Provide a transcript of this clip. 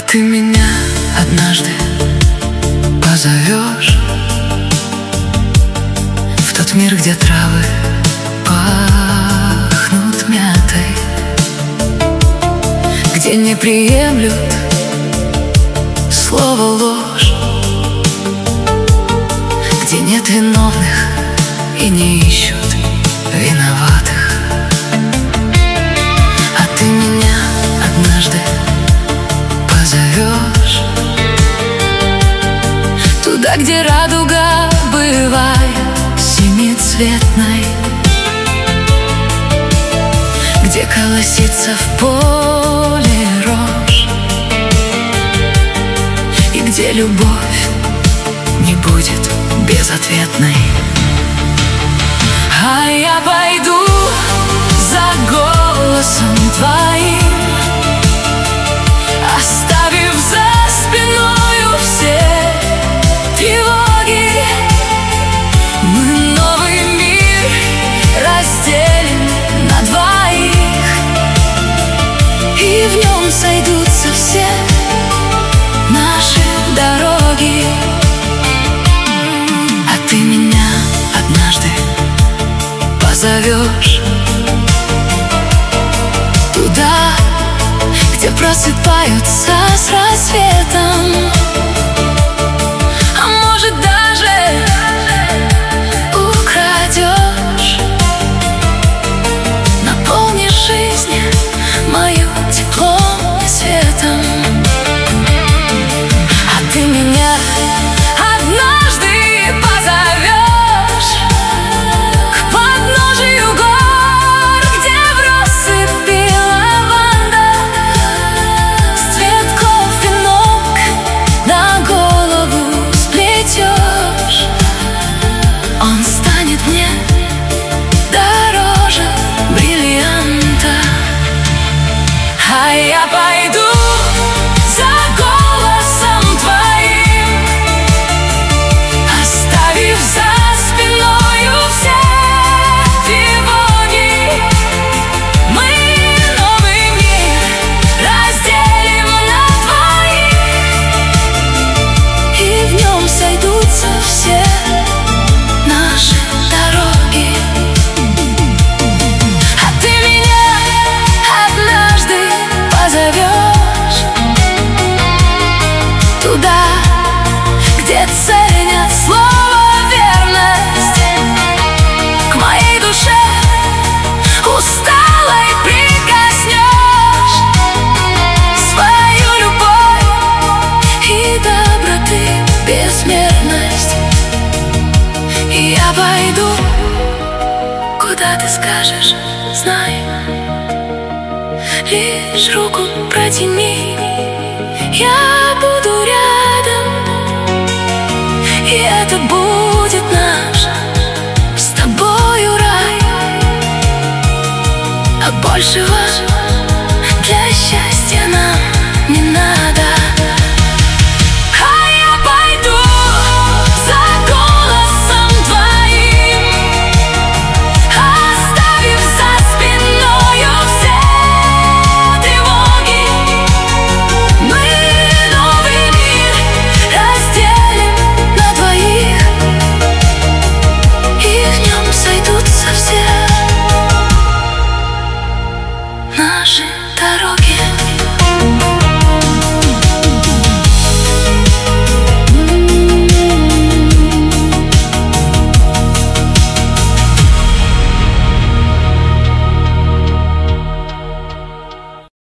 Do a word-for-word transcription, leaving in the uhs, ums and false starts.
ты меня однажды позовешь в тот мир, где травы пахнут мятой, где не приемлют слово ложь, где нет виновных и не ищут виноватых. А ты меня однажды позовешь туда, где радуга бывает семицветной, где колосится в поле рожь, и где любовь не будет безответной. А я пойду за голосом твоим, оставив за спиною все тревоги. Мы новый мир разделим на двоих, и в нем сойдутся все наши дороги. А ты меня однажды позовешь туда, где просыпаются с рассветом, а может даже украдешь, наполнишь жизнь мою теплом и светом. А ты меня однажды позовешь к подножию гор, где в россыпи лаванда с цветков венок на голову сплетешь. Он станет мне дороже бриллианта. А я пойду за голосом твоим, оставив за спиною все тревоги. Мы новый мир разделим на двоих, и в нем сойдутся все наши дороги. А ты меня однажды позовешь туда, где ценят слово верность, к моей душе усталой прикоснешь свою любовь и доброты безмерность. И я пойду, куда ты скажешь, знай, лишь руку протяни, я буду рядом, и это будет наш с тобою рай. А большего